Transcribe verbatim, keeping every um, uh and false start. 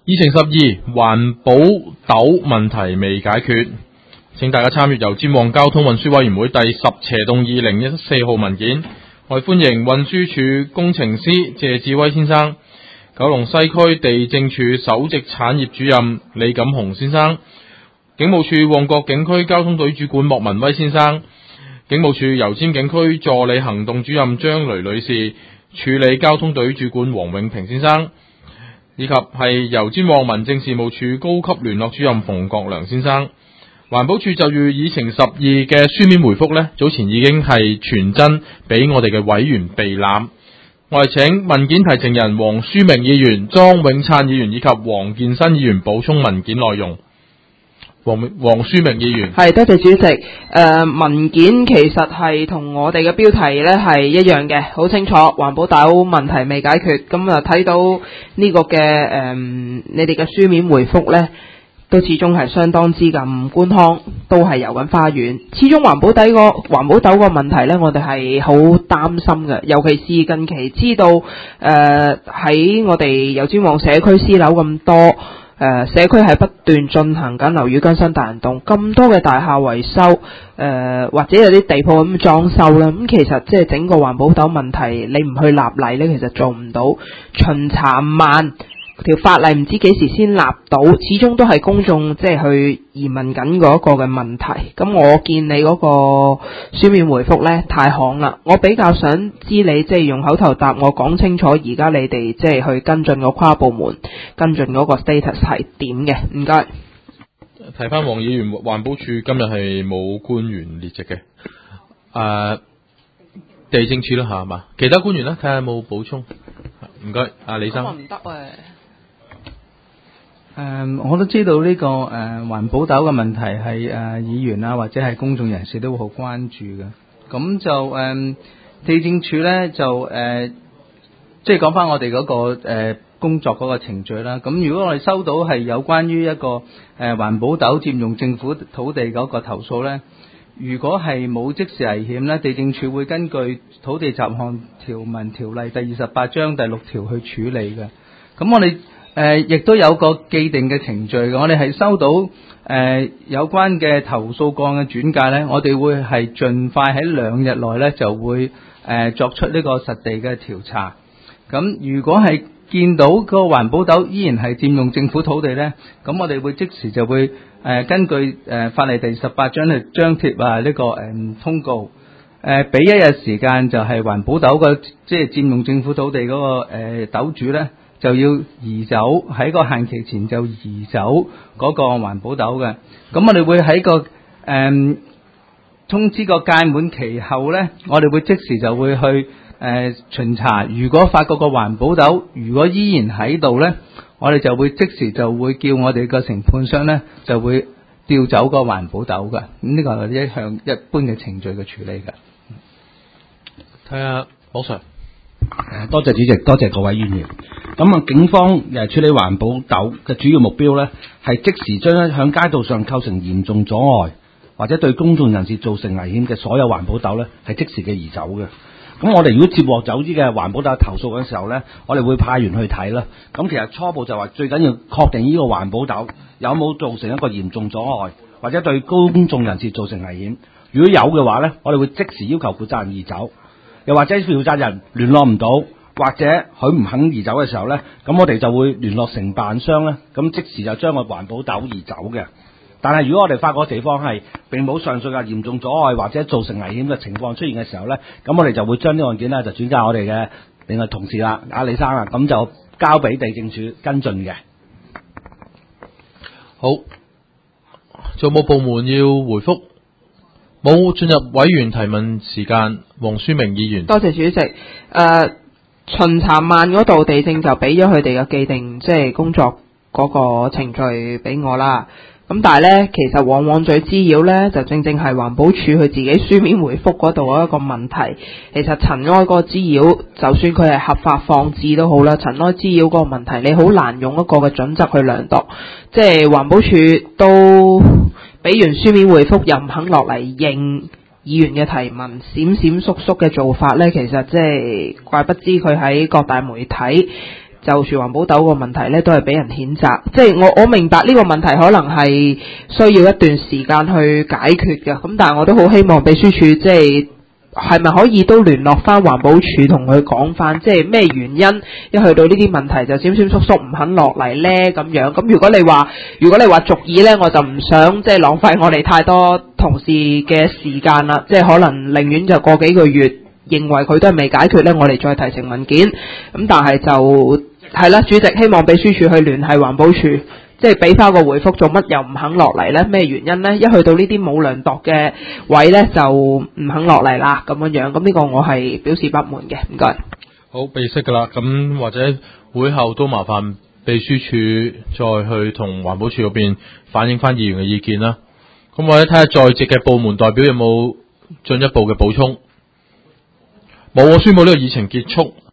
議程十二，環保斗問題未解決，請大家參閱由尖旺交通運輸委員會第十斜動二零一四號文件。我哋歡迎運輸署工程師謝志威先生、九龍西區地政處首席產業主任李錦雄先生、警務處旺角警區交通隊主管莫文威先生、警務處油尖警區助理行動主任張雷女士、處理交通隊主管黃永平先生，以及係油尖旺民政事務處高級聯絡主任馮國良先生。環保署就於議程十二嘅書面回覆呢，早前已經係傳真俾我哋嘅委員備覽。我哋請文件提呈人黃書明議員、莊永燦議員以及黃建新議員補充文件內容。黃黃書明議員， 係多謝主席。誒、呃，文件其實係同我哋嘅標題呢係一樣嘅，好清楚。環保斗問題未解決，咁啊睇到呢個嘅誒、呃，你哋嘅書面回覆呢，都始終係相當之咁官腔，都係遊緊花園。始終環保底個環保斗個問題呢，我哋係好擔心嘅，尤其是近期知道誒喺、呃、我哋油尖旺社區私樓咁多。誒、呃、社區係不斷進行緊樓宇更新大行動，咁多嘅大廈維修，誒、呃、或者有啲地鋪咁裝修啦。咁、嗯、其實即係整個環保斗問題，你唔去立例呢，其實做唔到。巡查慢，條法例唔知幾時先立到，始終都係公眾即係去疑問緊嗰個嘅問題。咁我見你嗰個書面回覆呢，太行啦，我比較想知你即係用口頭答我講清楚，而家你哋即係去跟進個跨部門跟進嗰個 status 係點嘅？唔該。 提翻黃議員，環保署今日係冇官員列席嘅，誒、呃、地政處啦嚇嘛，其他官員咧睇下有冇補充。唔該，阿李生。 唔得誒。 誒、呃，我都知道呢、這個誒環、呃、保斗嘅問題係誒、呃、議員啊或者係公眾人士都會好關注嘅。咁就誒、呃、地政處咧就誒、呃，即係講翻我哋嗰、那個誒、呃、工作嗰個程序啦。咁如果我哋收到係有關於一個誒環、呃、保斗佔用政府土地嗰個投訴咧，如果係冇即時危險咧，地政處會根據土地雜項條文條例第二十八章第六條去處理嘅。咁我哋誒亦、呃、都有個既定嘅程序嘅，我哋係收到誒、呃、有關嘅投訴個案嘅轉介咧，我哋會係盡快喺兩日內咧就會誒、呃、作出呢個實地嘅調查。咁如果係見到個環保斗依然係佔用政府土地咧，咁我哋會即時就會誒、呃、根據誒、呃、法例第十八章去張貼啊呢、這個誒、呃、通告，誒俾、呃、一日時間就係環保斗嘅即係佔用政府土地嗰、那個誒斗、呃、主咧。就要移走，喺個限期前就移走嗰個環保斗嘅。咁我哋會喺個誒、嗯、通知個屆滿期後呢，我哋會即時就會去誒、呃、巡查。如果發覺個環保斗如果依然喺度呢，我哋就會即時就會叫我哋個承判商呢就會調走個環保斗嘅。咁呢個係一向一般嘅程序嘅處理嘅。 睇下寶 Sir。 誒，多謝主席，多謝各位議員。咁啊，警方誒處理環保斗嘅主要目標呢，係即時將響街道上構成嚴重阻礙或者對公眾人士造成危險嘅所有環保斗呢，係即時嘅移走嘅。咁我哋如果接獲走啲嘅環保斗投訴嘅時候呢，我哋會派員去睇啦。咁其實初步就話最緊要確定呢個環保斗有冇造成一個嚴重阻礙或者對公眾人士造成危險。如果有嘅話呢，我哋會即時要求負責人移走。又或者負責人聯絡唔到，或者佢唔肯移走嘅時候呢，咁我哋就會聯絡承辦商呢，咁即時就將個環保斗移走嘅。但係如果我哋發覺地方係並冇上述嘅嚴重阻礙或者造成危險嘅情況出現嘅時候呢，咁我哋就會將呢個案件呢就轉交我哋嘅另外同事啦，阿李生啊，咁就交俾地政處跟進嘅。 好，仲有冇部門要回覆？冇，進入委員提問時間。黃書明議員， 多謝主席。誒、呃，巡查慢嗰度，地政就俾咗佢哋嘅既定即係工作嗰個程序俾我啦。咁但係咧，其實往往最滋擾咧，就正正係環保署佢自己書面回覆嗰度一個問題。其實塵埃嗰個滋擾，就算佢係合法放置都好啦，塵埃滋擾嗰個問題，你好難用一個嘅準則去量度。即係環保署都俾完書面回覆，又唔肯落嚟應議員嘅提問，閃閃縮縮嘅做法咧，其實即係怪不知佢喺各大媒體，即就住環保豆個問題咧，都係俾人譴責。即係我我明白呢個問題可能係需要一段時間去解決嘅，咁但係我都好希望秘書處即係係咪可以都聯絡翻環保署同佢講翻，即係咩原因一去到呢啲問題就閃閃縮縮唔肯落嚟咧咁樣。咁如果你話如果你話續議咧，我就唔想即係浪費我哋太多同事嘅時間啦，即係可能寧願就過幾個月，認為佢都係未解決咧，我哋再提呈文件。咁但係就係啦，主席希望秘書處去聯繫環保署。即係俾翻個回覆，做乜又唔肯落嚟呢？咩原因呢？一去到呢啲冇量度嘅位呢，就唔肯落嚟啦咁樣樣。咁呢個我係表示不滿嘅。唔該。 好，備悉噶啦。咁或者會後都麻煩秘書處再去同環保署嗰邊反映翻議員嘅意見啦。咁或者睇下在席嘅部門代表有冇進一步嘅補充。冇，我宣布呢個議程結束。